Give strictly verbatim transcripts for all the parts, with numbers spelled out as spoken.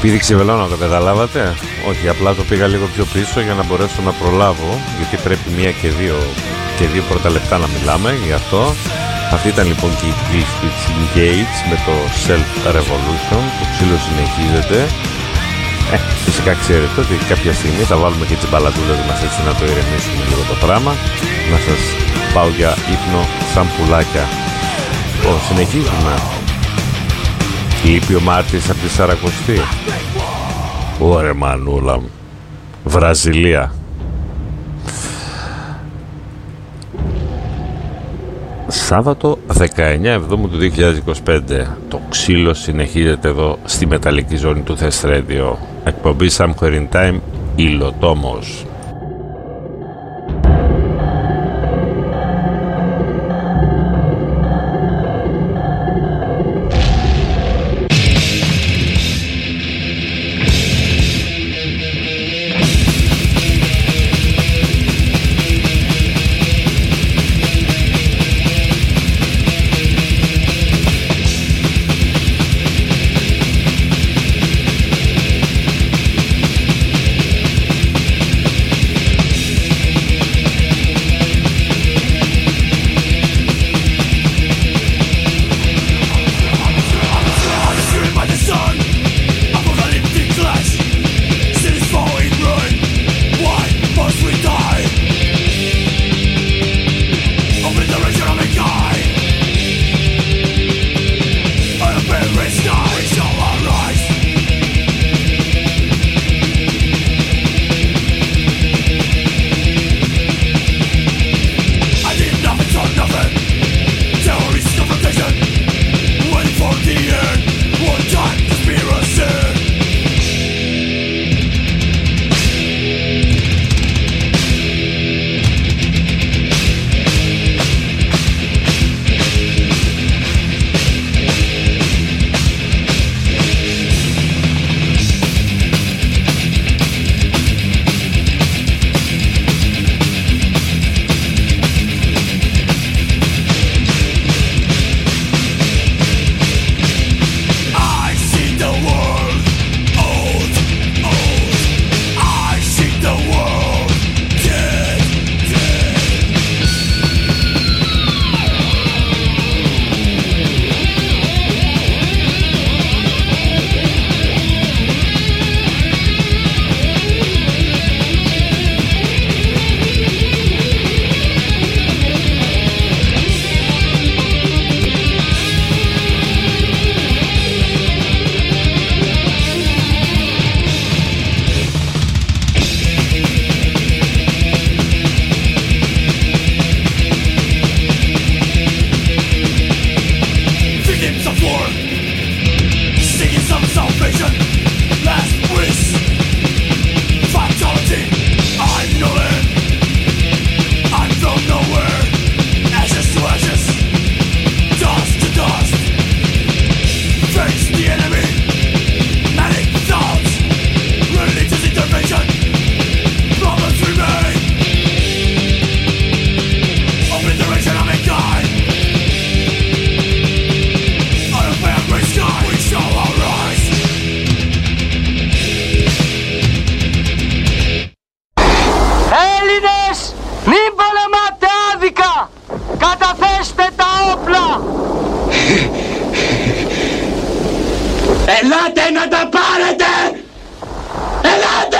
Πήδηξε βελόνα, το καταλάβατε? Όχι, απλά το πήγα λίγο πιο πίσω για να μπορέσω να προλάβω, γιατί πρέπει μία και δύο, και δύο πρώτα λεπτά να μιλάμε, γι' αυτό. Αυτή ήταν λοιπόν και η Glitch Gates με το Self Revolution, το ξύλο συνεχίζεται. Ε, φυσικά ξέρετε ότι κάποια στιγμή θα βάλουμε και τις μπαλαντούλες μας έτσι να το ηρεμήσουμε λίγο το πράγμα. Να σας πάω για ύπνο σαν πουλάκια. Λοιπόν, συνεχίζουμε. Λείπει ο Μάρτης από τη Σαρακοστή. Ωρε μανούλα μου. Βραζιλία. Σάββατο δεκαεννιά Εβδόμου του δύο χιλιάδες είκοσι πέντε. Το ξύλο συνεχίζεται εδώ στη μεταλλική ζώνη του Thest Radio. Εκπομπή Somewhere in Time, Υλοτόμος. Ελάτε να τα πάρετε! Ελάτε!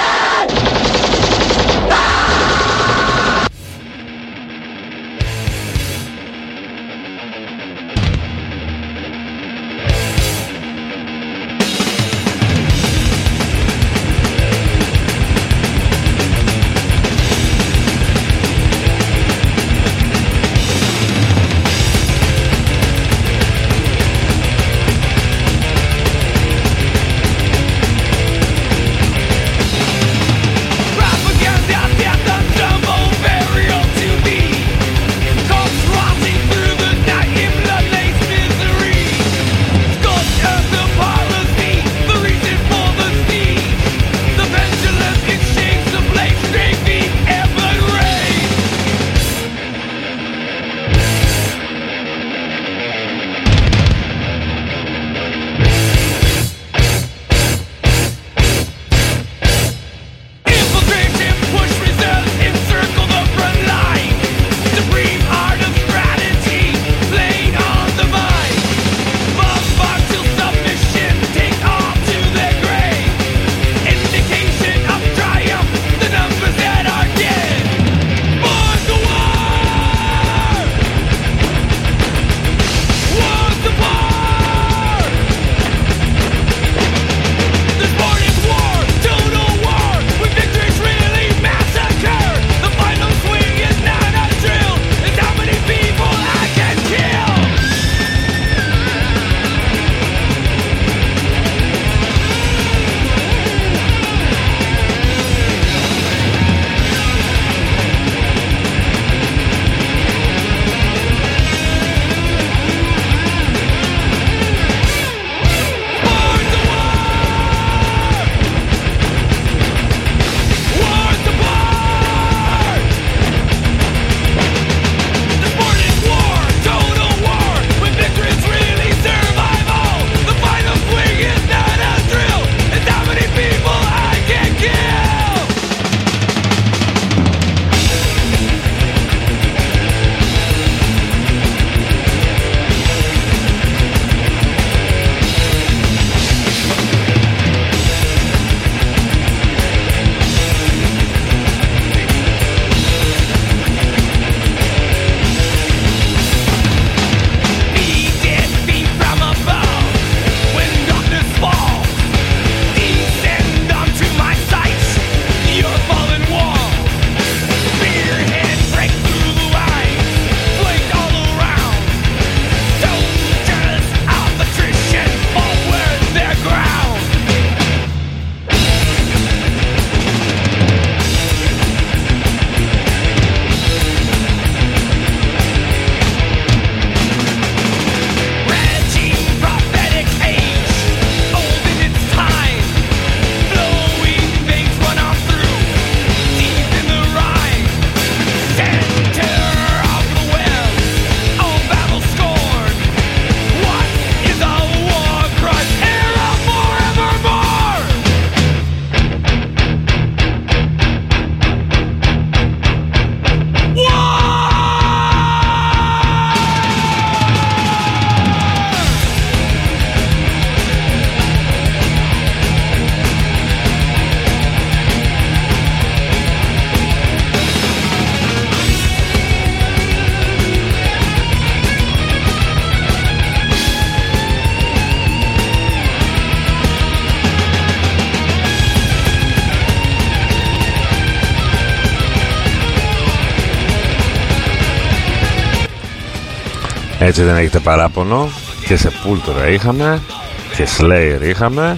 Έτσι δεν έχετε παράπονο. Και Sepultura είχαμε και Slayer είχαμε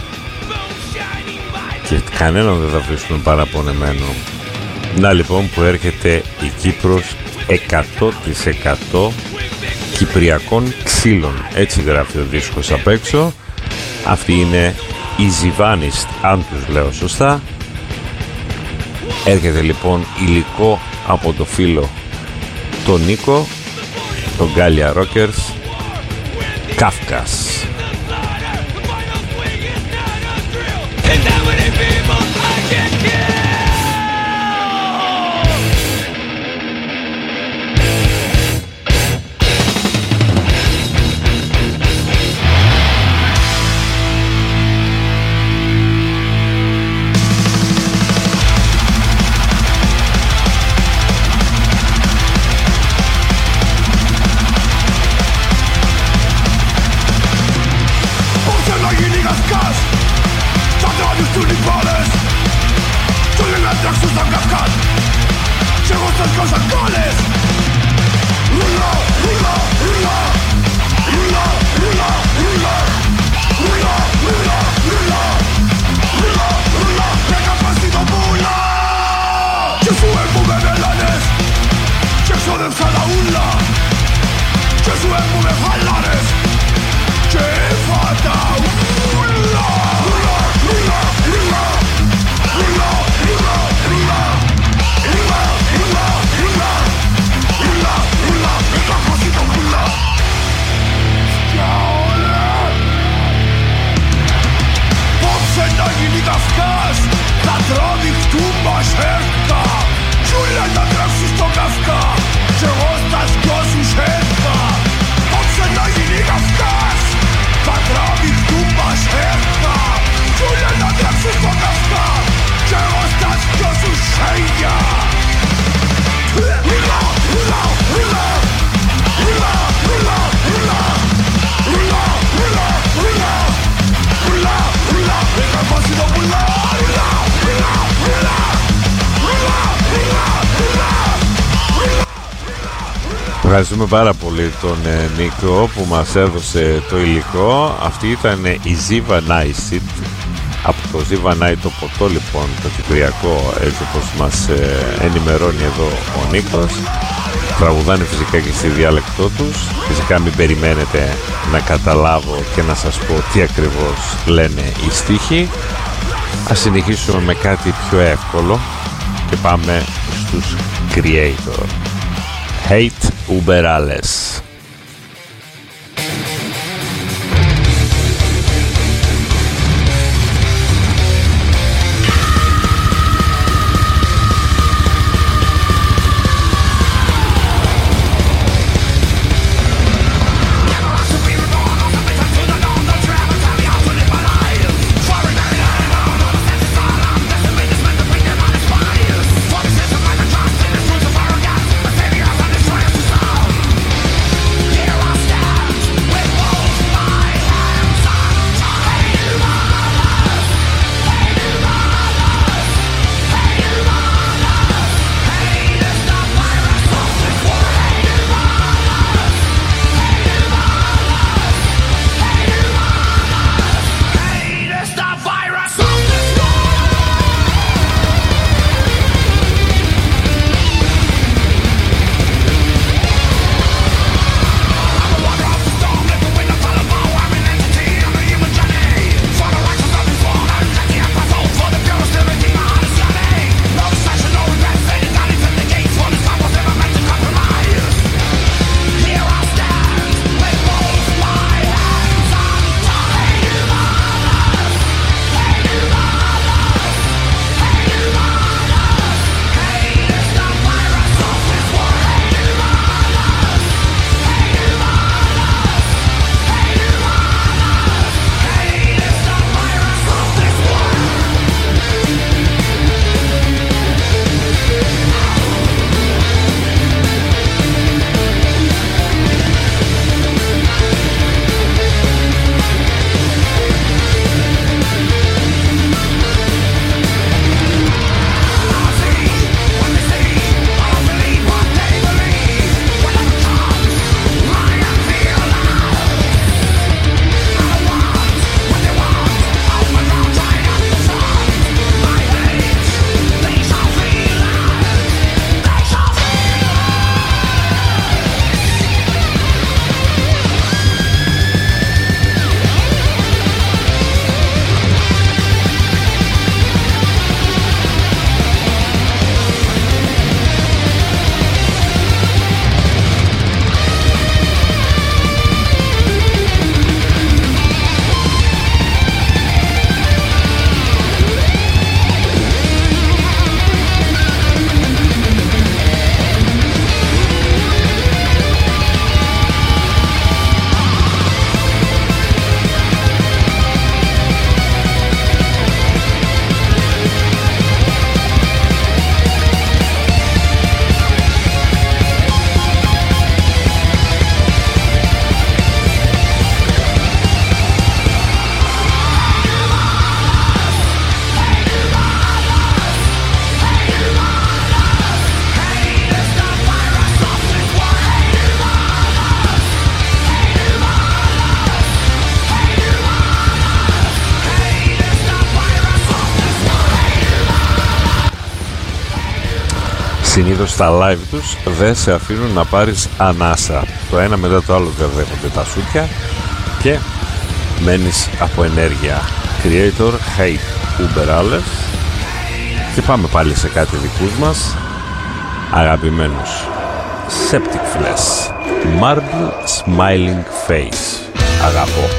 και κανέναν δεν θα βρίσκουν παραπονεμένο. Να λοιπόν που έρχεται η Κύπρος εκατό τοις εκατό κυπριακών ξύλων. Έτσι γράφει ο δίσκος απ' έξω. Αυτή είναι η Zivanist, αν τους λέω σωστά. Έρχεται λοιπόν υλικό από το φίλο τον Νίκο, τον Γκάλια Rockers, Kafkas. Ευχαριστούμε πάρα πολύ τον ε, Νίκο που μας έδωσε το υλικό. Αυτή ήταν η Zivanist από το Zivanite το ποτό λοιπόν το κυπριακό, έτσι όπως μας ε, ενημερώνει εδώ ο Νίκος. Τραγουδάνε φυσικά και στη διάλεκτό τους. Φυσικά μην περιμένετε να καταλάβω και να σας πω τι ακριβώς λένε οι στίχοι. Ας συνεχίσουμε με κάτι πιο εύκολο και πάμε στους Creator. Hate Uberales. Fuck συνήθως στα live τους δεν σε αφήνουν να πάρεις ανάσα. Το ένα μετά το άλλο δεν δέχονται τα σούτια και μένεις από ενέργεια. Creator, Hate, Uber Alles. Και πάμε πάλι σε κάτι δικούς μας αγαπημένους. Septic Flesh, Marble Smiling Face. Αγαπώ.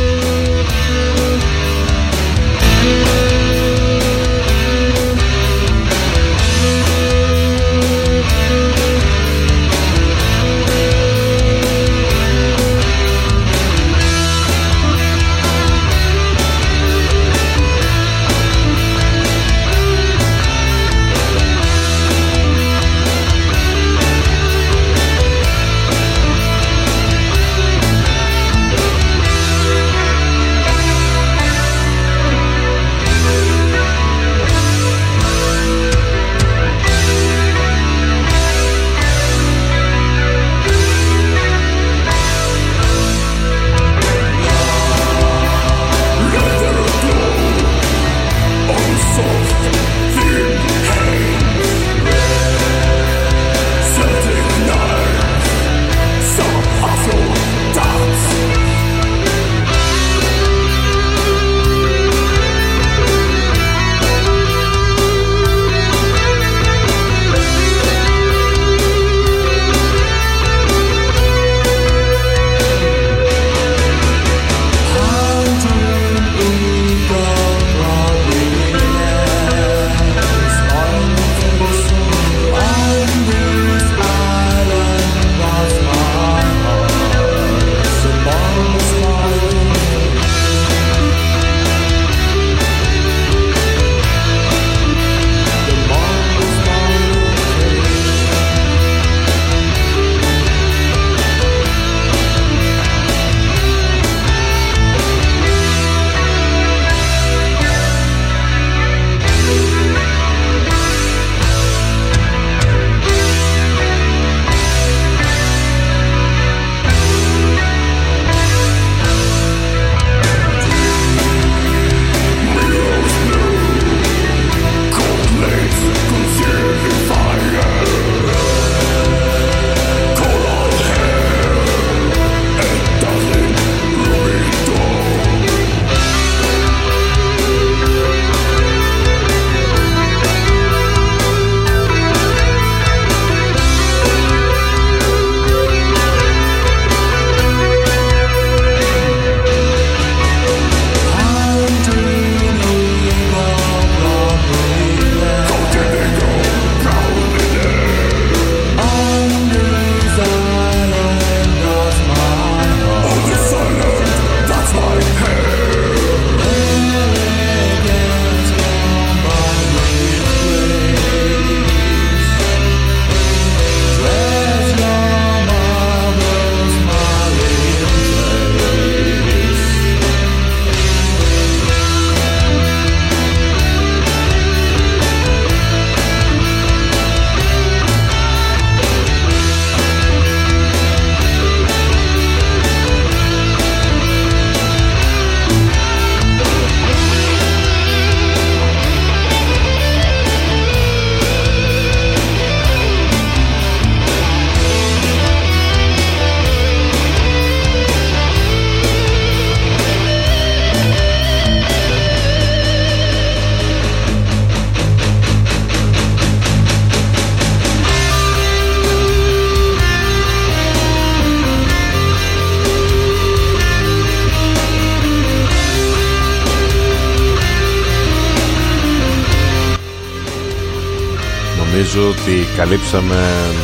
Νομίζω ότι καλύψαμε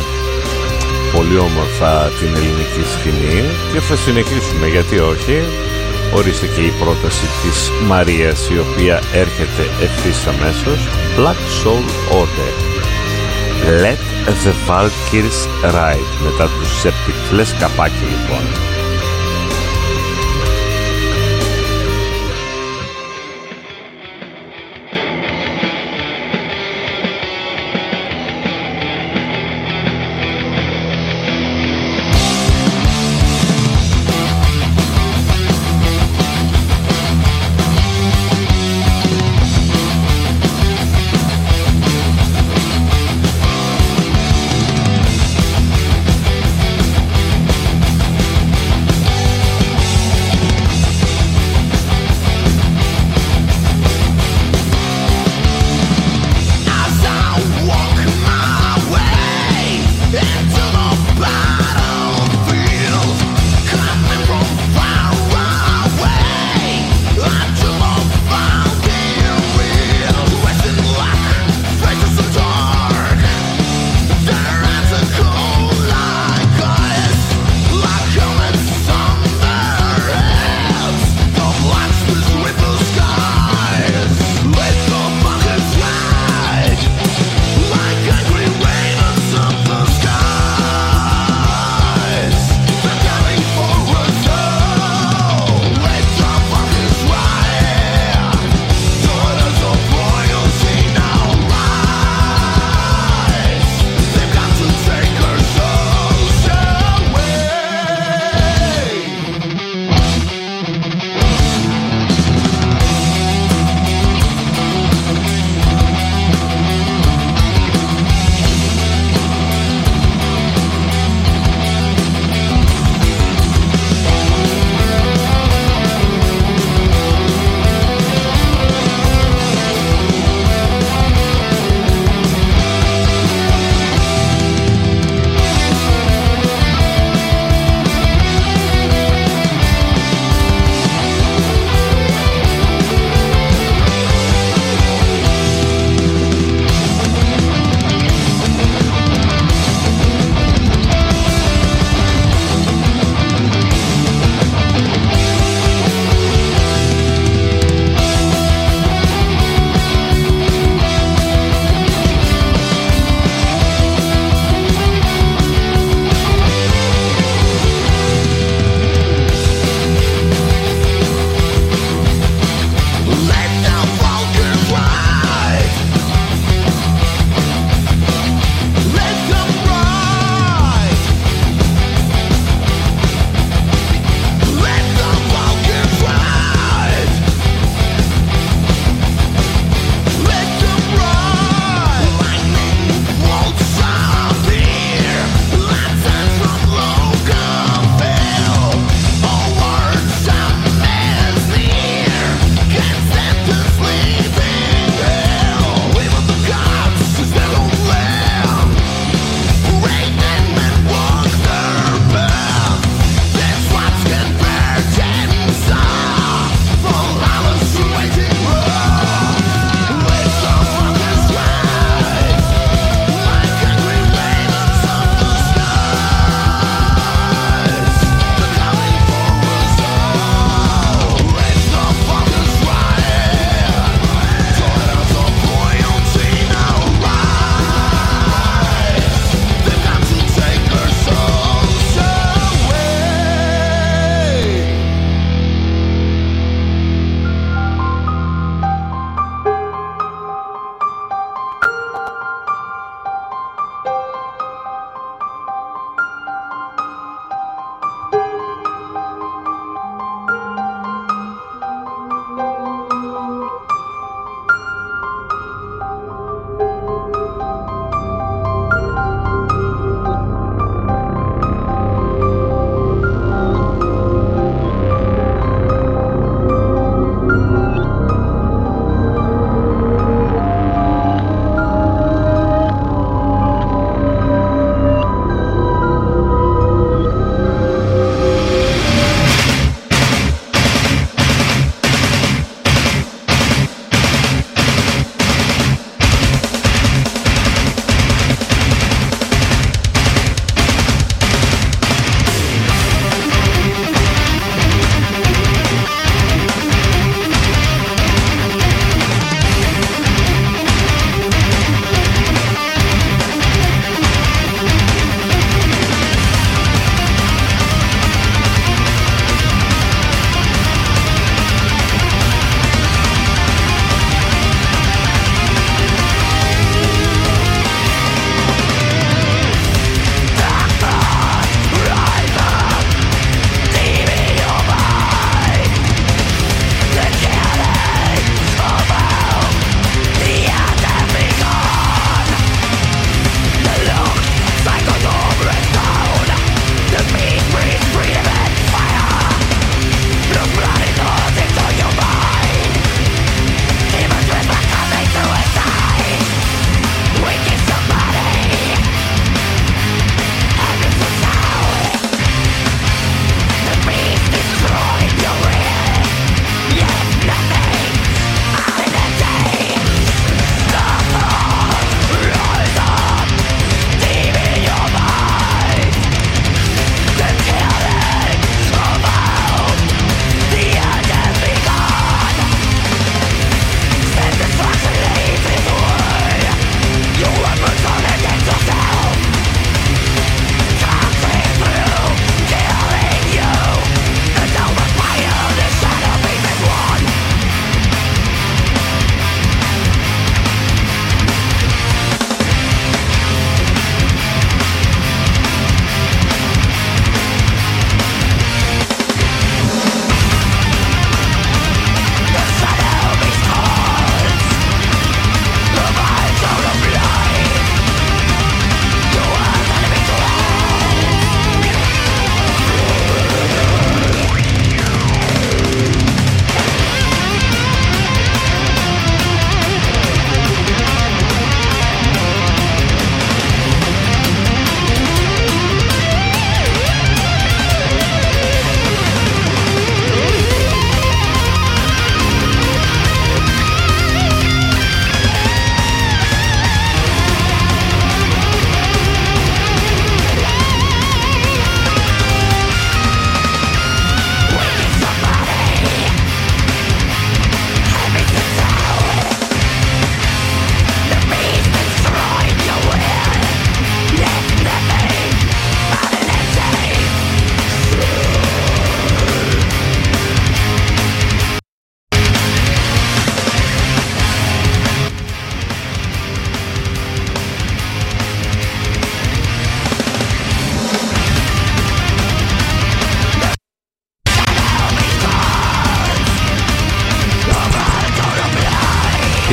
πολύ όμορφα την ελληνική σκηνή και θα συνεχίσουμε, γιατί όχι. Ορίστε και η πρόταση της Μαρίας, η οποία έρχεται ευθύς αμέσως. Black Soul Order, Let the Valkyries Ride. Μετά τους Septic Flesh, καπάκι λοιπόν.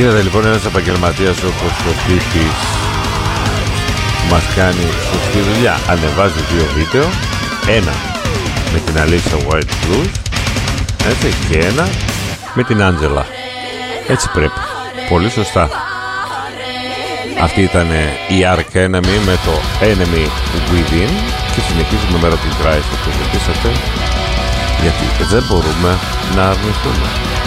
Γίνεται λοιπόν ένας επαγγελματίας όπως ο Πίπης που μας κάνει σωστή δουλειά. Ανεβάζει δύο βίντεο, ένα με την Αλίσσα White Blues, έτσι, και ένα με την Άντζελα. Έτσι πρέπει, πολύ σωστά. Αυτή ήταν η Ark Enemy με το Enemy Within και συνεχίζουμε με Rapid Rise όπως ζητήσατε, γιατί δεν μπορούμε να αρνηθούμε.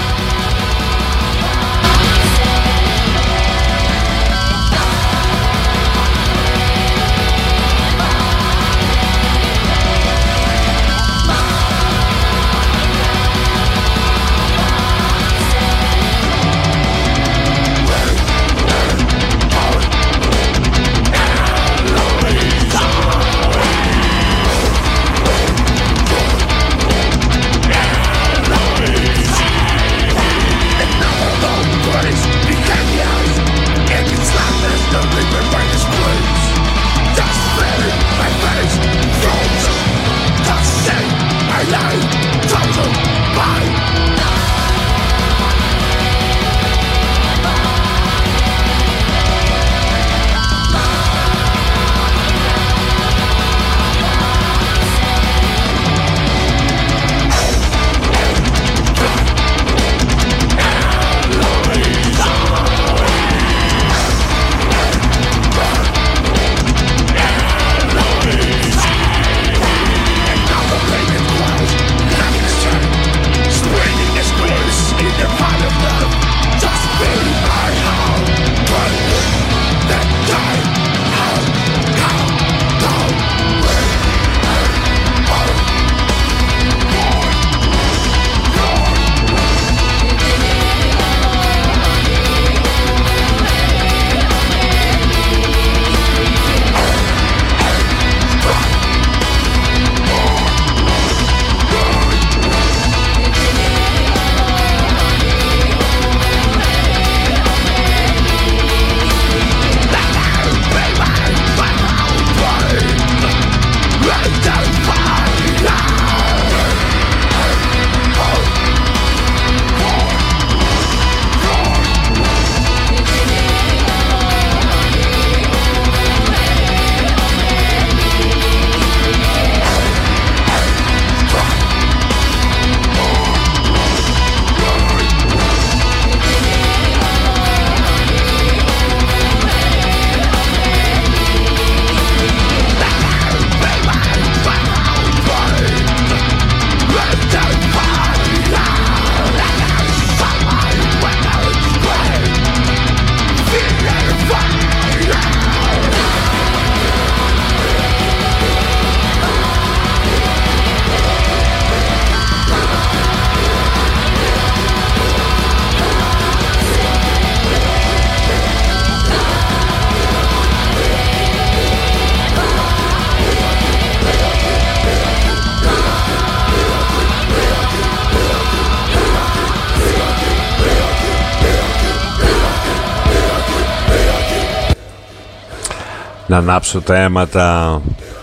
Να ανάψω τα αίματα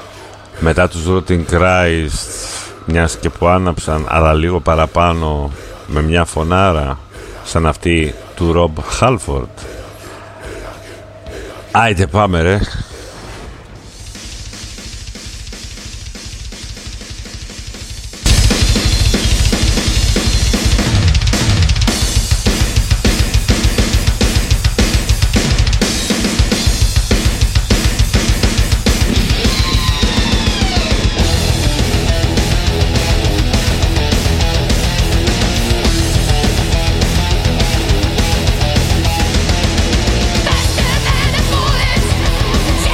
μετά τους Rotting Christ, μιας και που άναψαν, αλλά λίγο παραπάνω, με μια φωνάρα σαν αυτή του Rob Halford. Άιτε πάμε ρε. Faster than a bullet,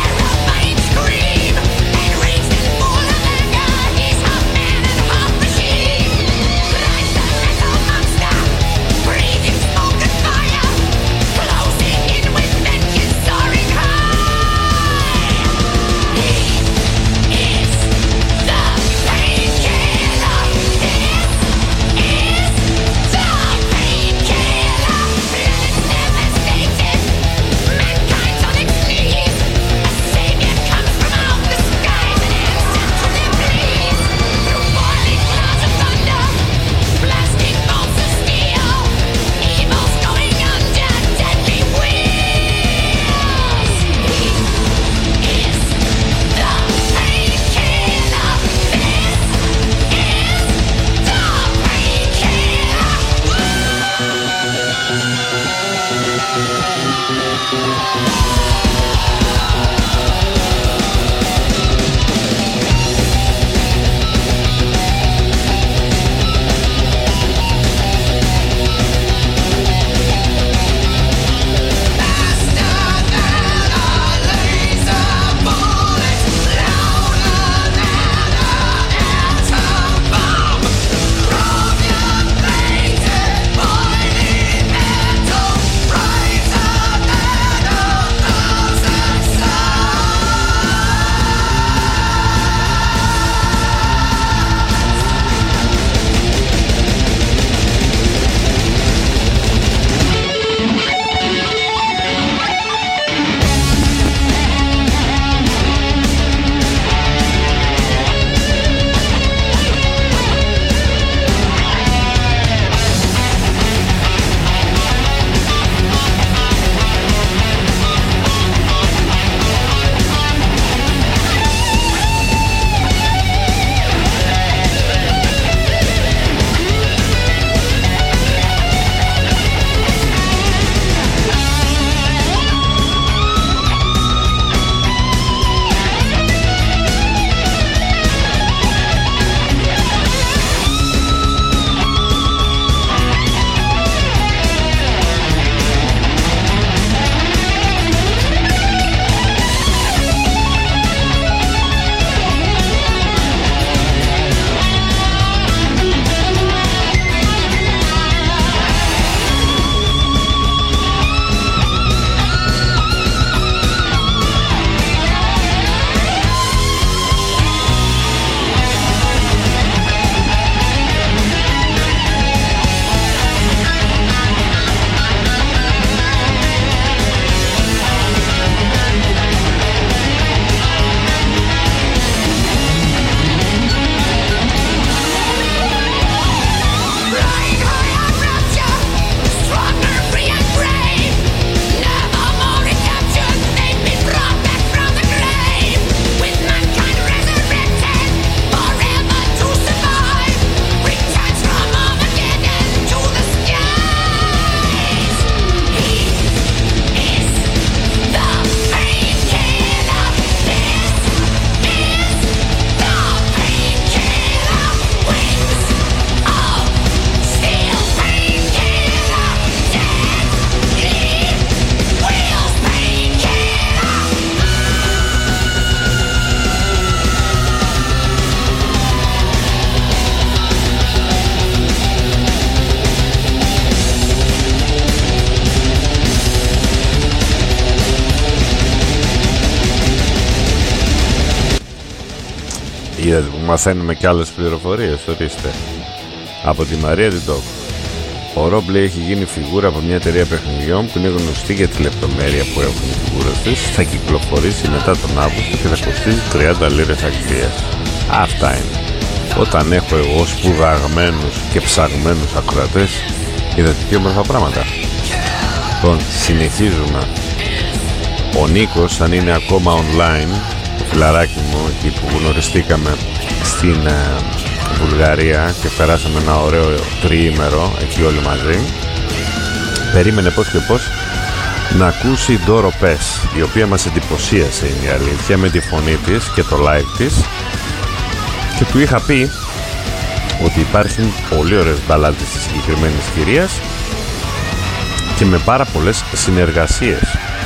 Είδατε που μαθαίνουμε και άλλες πληροφορίες, ορίστε. Από τη Μαρία Τιτόκ. Ο Ρόμπλε έχει γίνει φιγούρα από μια εταιρεία παιχνιδιών που είναι γνωστή για τη λεπτομέρεια που έχουν οι φιγούρες της. Θα κυκλοφορήσει μετά τον Αύγουστο και θα κοστίζει τριάντα λίρες αξίας. Αυτά είναι. Όταν έχω εγώ σπουδαγμένους και ψαγμένους ακροατές, είδατε τι όμορφα πράγματα. Λοιπόν, συνεχίζουμε. Ο Νίκος, αν είναι ακόμα online, το φιλαράκι μου, εκεί που γνωριστήκαμε στην ε, Βουλγαρία και περάσαμε ένα ωραίο τριήμερο εκεί όλοι μαζί, περίμενε πώς και πώς να ακούσει Ντόρο Πες, η οποία μας εντυπωσίασε, είναι η αλήθεια, με τη φωνή της και το live της, και του είχα πει ότι υπάρχουν πολύ ωραίες μπαλάντες της συγκεκριμένης κυρίας και με πάρα πολλές συνεργασίες.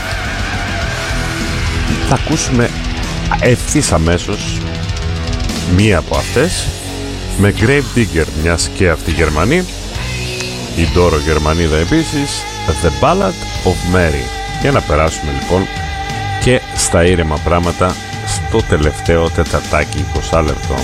Θα ακούσουμε ευθύς αμέσως μία από αυτές με Grave Digger, μιας και αυτή Γερμανή, η Ντόρο Γερμανίδα επίσης, The Ballad of Mary. Για να περάσουμε λοιπόν και στα ήρεμα πράγματα στο τελευταίο τεταρτάκι είκοσι λεπτό.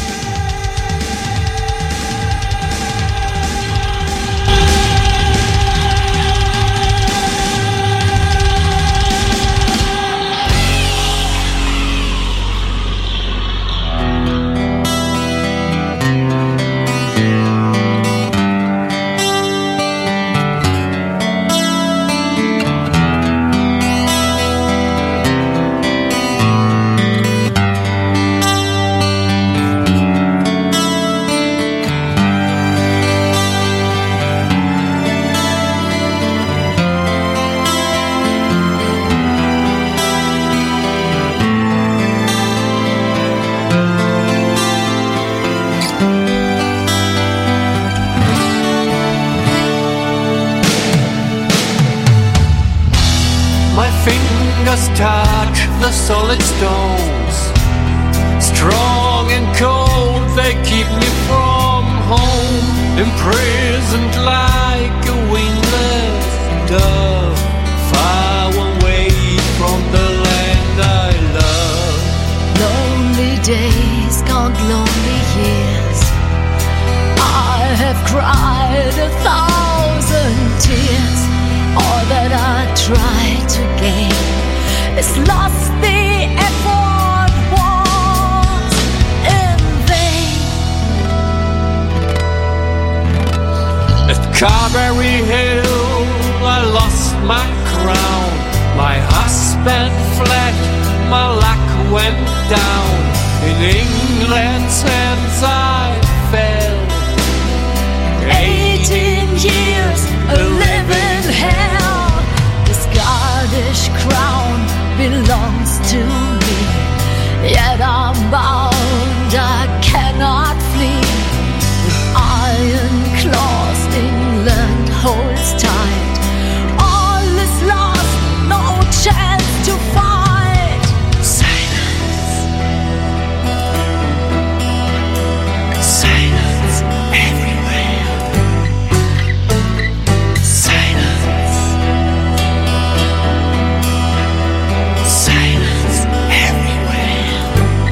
Touch the solid stones, strong and cold, they keep me from home, imprisoned like a wingless dove, far away from the land I love. Lonely days, count lonely years, I have cried a thousand tears, all that I tried to gain is lost, the effort was in vain. At Carberry Hill I lost my crown, my husband fled, my luck went down, in England's hands I fell. Eighteen years, a living hell, the Scottish crown belongs to me, yet I'm bound, I cannot flee. With iron claws England holds tight, all is lost, no chance to fight. Silence, silence everywhere, silence. Silence everywhere.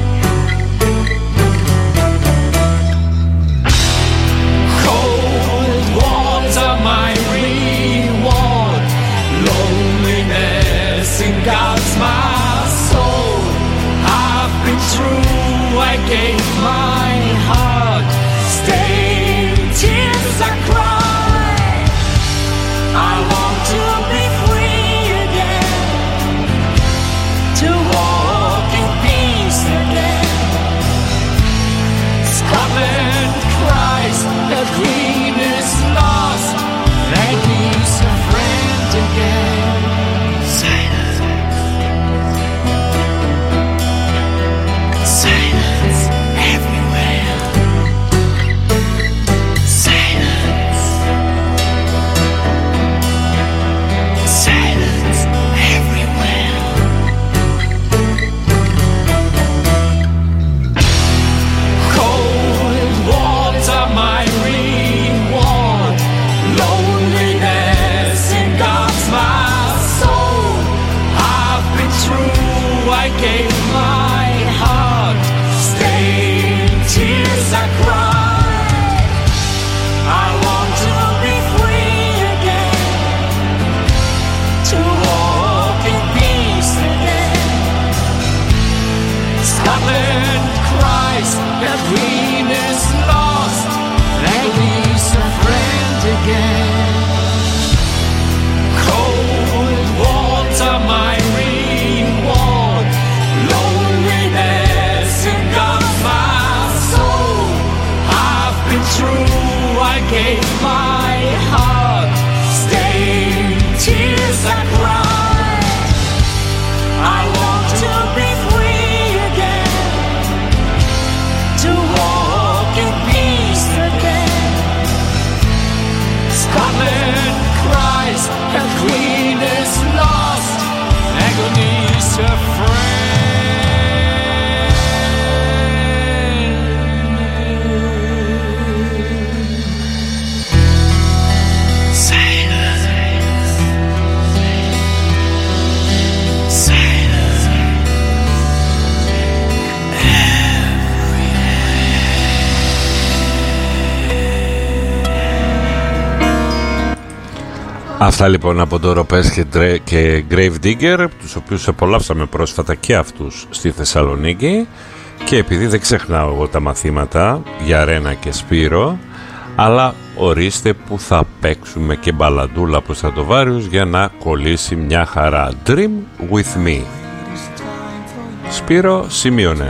Cold water my reward, loneliness engulfs my soul. I've been true, I gave my heart, stained tears I cry. I want to be free again, to walk in peace again. Scotland cries, the Queen is lost, and he's a friend again. Silence, silence everywhere. cries, the queen is lost, and he's a friend again. Cold water, my reward, loneliness engulfs my soul. I've been true, I gave my heart, stained tears I cried. I want to be free again, to walk in peace again. Scotland cries, her queen is lost, agony's her friend. Αυτά λοιπόν από το Ροπές και, και Grave Digger, τους οποίους απολαύσαμε πρόσφατα και αυτούς στη Θεσσαλονίκη, και επειδή δεν ξεχνάω εγώ τα μαθήματα για Ρένα και Σπύρο, αλλά ορίστε που θα παίξουμε και μπαλαντούλα από Στρατοβάριους για να κολλήσει μια χαρά. Dream with me. Σπύρο, σημείωνε.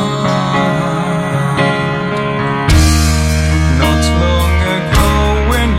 Not long ago when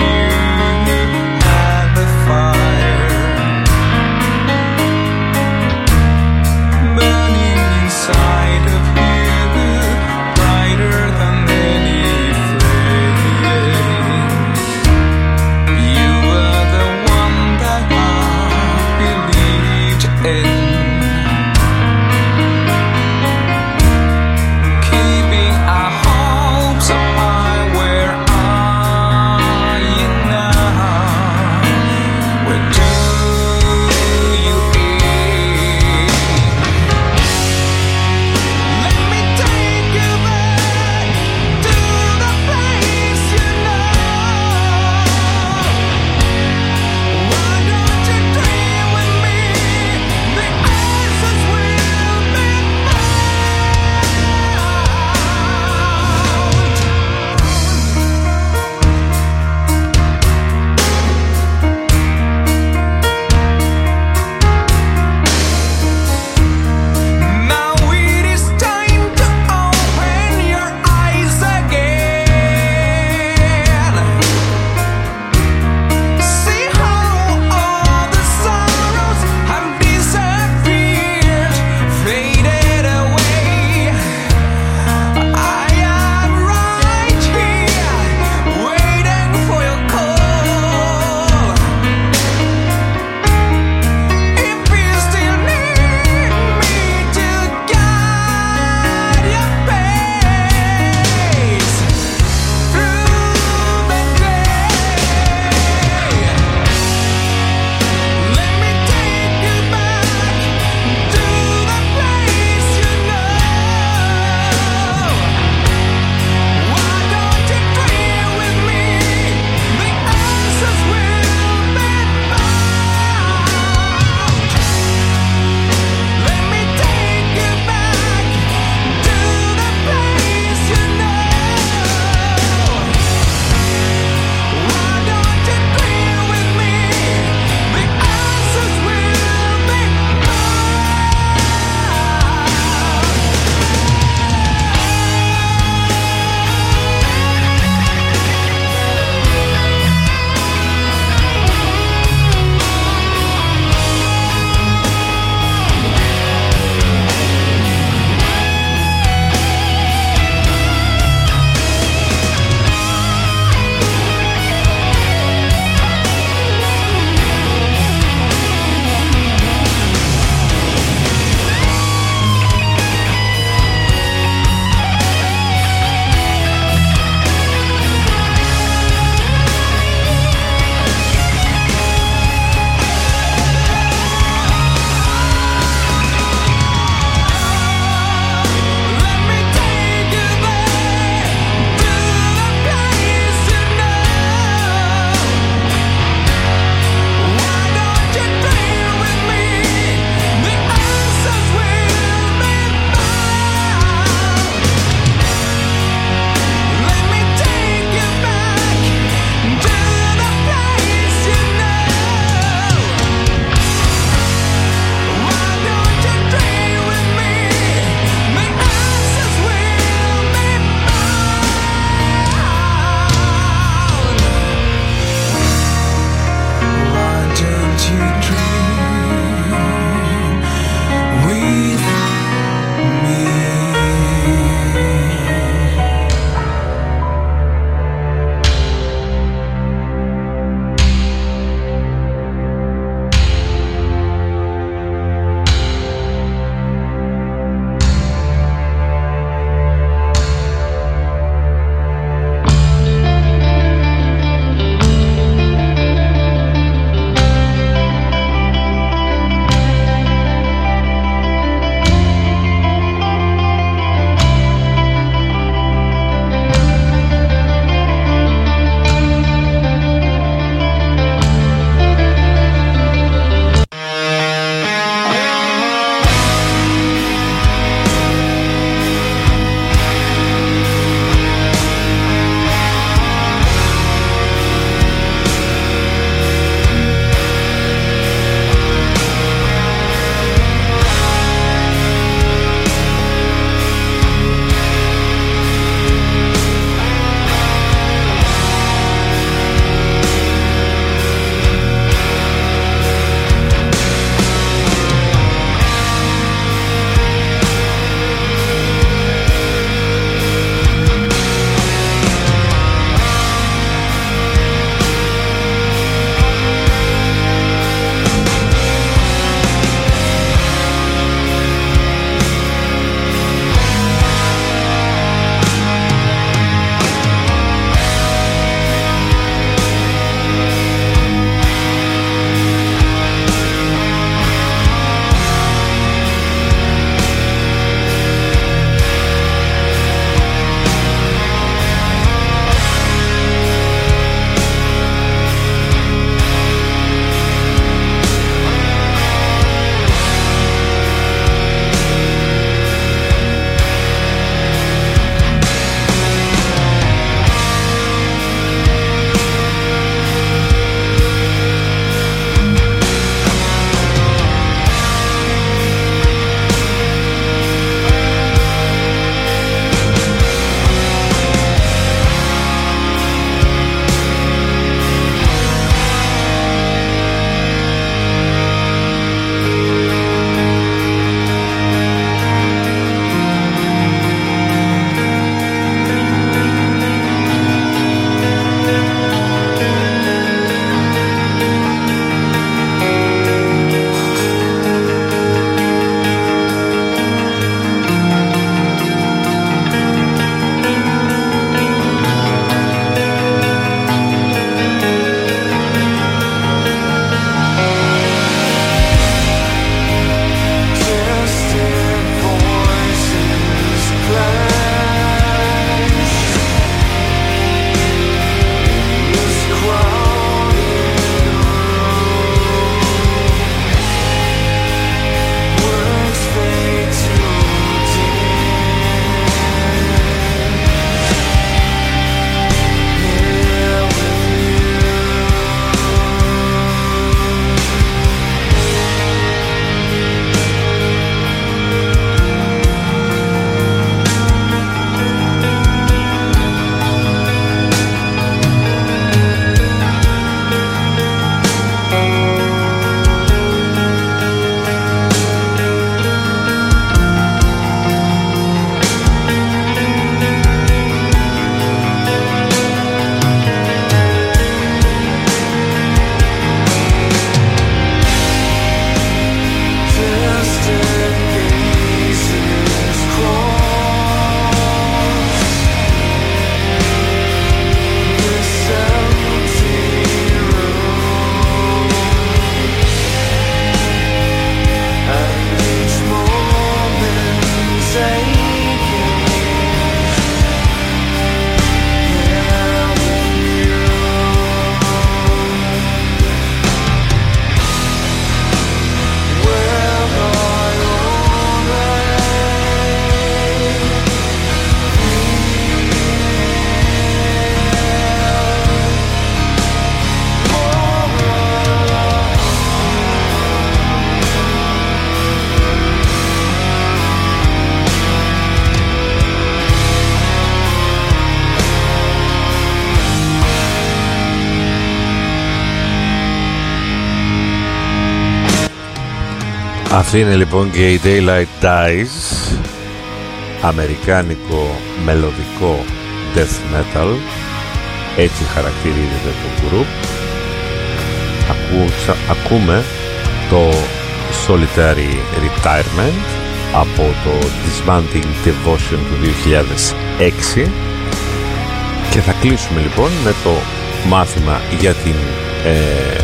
Αυτή είναι λοιπόν και η Daylight Dies, αμερικάνικο μελωδικό death metal, έτσι χαρακτηρίζεται το group. Ακούσα, ακούμε το Solitary Retirement από το Dismantling Devotion του δύο χιλιάδες έξι και θα κλείσουμε λοιπόν με το μάθημα για την ε,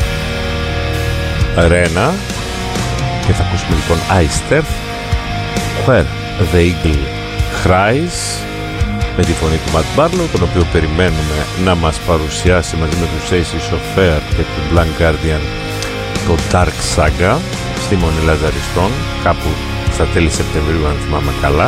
Ρένα και θα ακούσουμε λοιπόν Ice Earth, Where the Eagle Cries, με τη φωνή του Matt Barlow, τον οποίο περιμένουμε να μας παρουσιάσει μαζί με τους Aces of Fair και του Blank Guardian το Dark Saga στη Μονή Λαζαριστών κάπου στα τέλη Σεπτεμβρίου, αν θυμάμαι καλά.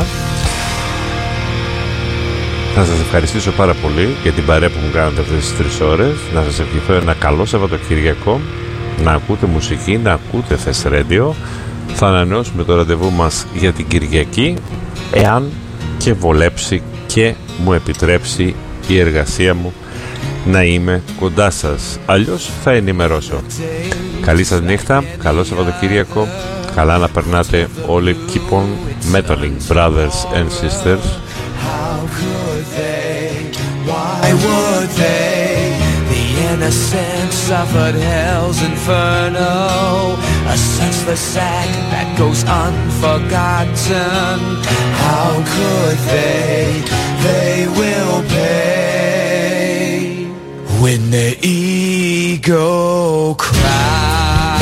Να σας ευχαριστήσω πάρα πολύ για την παρέα που μου κάνετε αυτές τις τρεις ώρες. Να σας ευχηθώ ένα καλό Σαββατοκυριακό, να ακούτε μουσική, να ακούτε Θες Radio. Θα ανανεώσουμε το ραντεβού μας για την Κυριακή, εάν και βολέψει και μου επιτρέψει η εργασία μου να είμαι κοντά σας. Αλλιώς θα ενημερώσω. Καλή σας νύχτα, καλό Σαββατοκύριακο, καλά να περνάτε όλοι. Keep on metaling, brothers and sisters. How could they? Why would they? The innocent suffered hell's inferno, a senseless act that goes unforgotten. How could they? They will pay when the ego cries.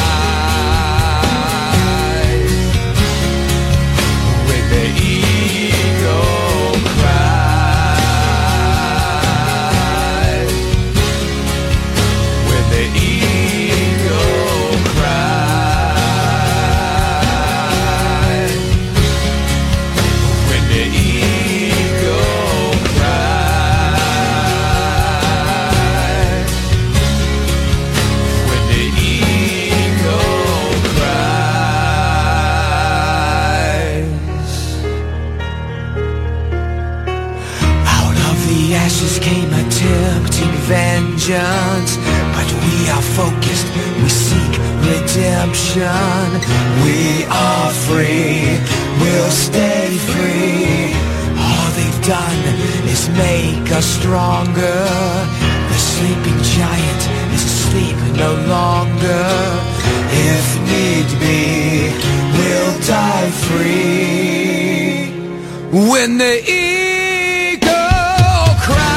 Vengeance, but we are focused, we seek redemption. We are free, we'll stay free. All they've done is make us stronger. The sleeping giant is asleep no longer. If need be, we'll die free. When the ego cries,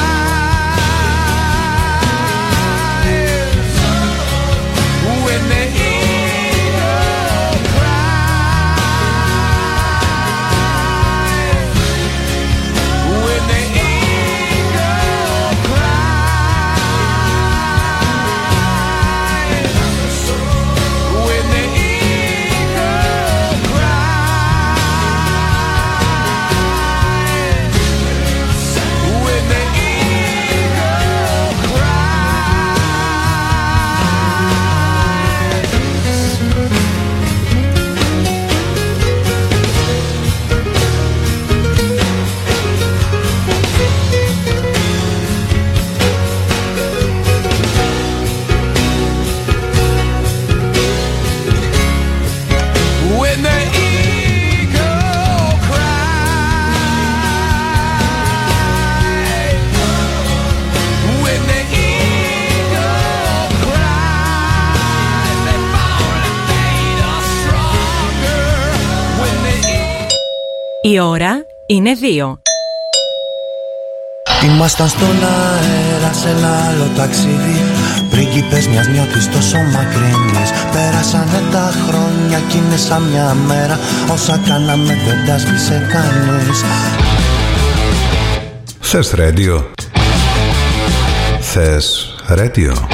η ώρα είναι δύο. Ήμασταν στον αέρα σε ένα άλλο ταξίδι, πρίγκιπες μιας νιώτης τόσο μακρινής. Πέρασανε τα χρόνια κι είναι σαν μια μέρα, όσα κάναμε δεν τα σβήσε κανείς. Θες Radio. Θες Radio.